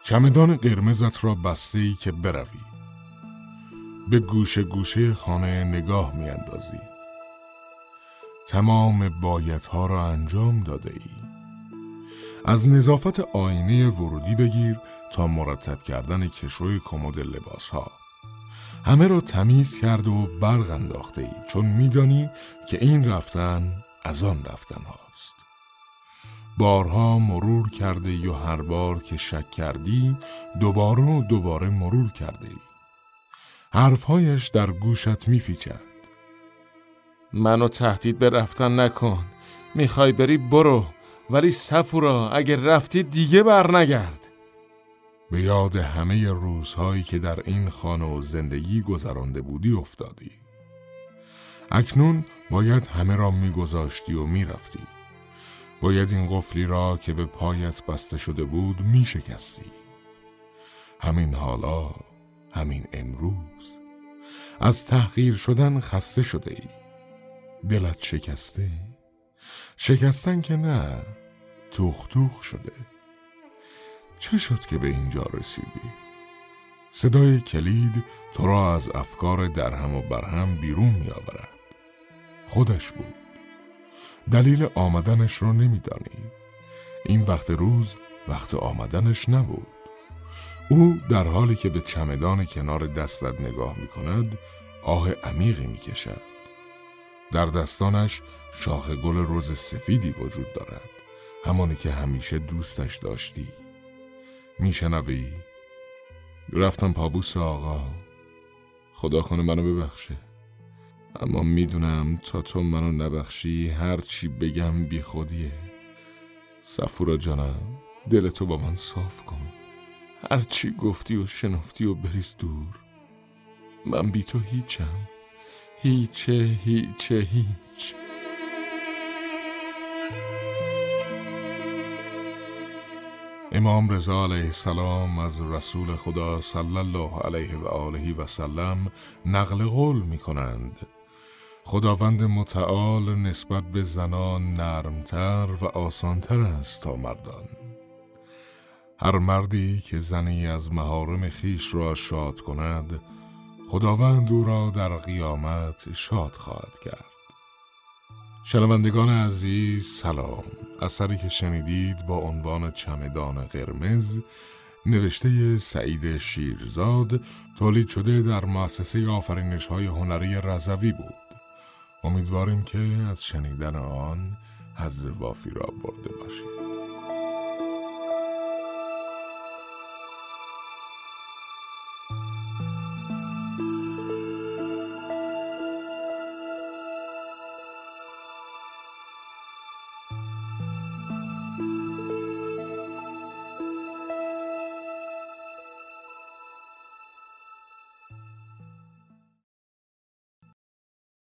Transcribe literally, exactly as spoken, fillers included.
چمدان قرمزت را بسته‌ای که بروی، به گوشه گوشه خانه نگاه می اندازی. تمام بایدها را انجام داده ای. از نظافت آینه ورودی بگیر تا مرتب کردن کشوی کمد لباسها. همه را تمیز کرد و برق انداخته ای، چون میدانی که این رفتن از آن رفتن هاست. بارها مرور کرده ای و هر بار که شک کردی دوباره و دوباره مرور کرده ای. حرفهایش در گوشت میپیچد. منو تهدید به رفتن نکن. میخوای بری برو، ولی صفورا اگه رفتی دیگه بر نگرد. به یاد همه روزهایی که در این خانه و زندگی گذرانده بودی افتادی. اکنون باید همه را میگذاشتی و میرفتی. باید این قفلی را که به پایت بسته شده بود میشکستی. همین حالا، همین امروز. از تحقیر شدن خسته شده ای. دلت شکسته. شکستن که نه، توخ توخ شده. چه شد که به اینجا رسیدی؟ صدای کلید تو را از افکار درهم و برهم بیرون می آورد. خودش بود. دلیل آمدنش رو نمیدانی. این وقت روز وقت آمدنش نبود. او در حالی که به چمدان کنار دستت نگاه می کند آه عمیقی می کشد. در دستانش شاخ گل رز سفیدی وجود دارد، همانی که همیشه دوستش داشتی. میشنوی؟ رفتم پابوس آقا، خدا کنه منو ببخشه، اما میدونم تا تو منو نبخشی هر چی بگم بی خودیه. صفورا جانم، دلتو با من صاف کن. هر چی گفتی و شنفتی و بریز دور. من بی تو هیچم، هیچه هیچه هیچ. امام رضا علیه السلام از رسول خدا صلی الله علیه و آله و سلم نقل قول می کنند: خداوند متعال نسبت به زنان نرمتر و آسانتر است تا مردان. هر مردی که زنی از محارم خیش را شاد کند، خداوند او را در قیامت شاد خواهد کرد. شنوندگان عزیز سلام. اثری که شنیدید با عنوان چمدان قرمز، نوشته سعید شیرزاد، تولید شده در مؤسسه آفرینش‌های هنری رضوی بود. امیدواریم که از شنیدن آن حظ وافی را برده باشید.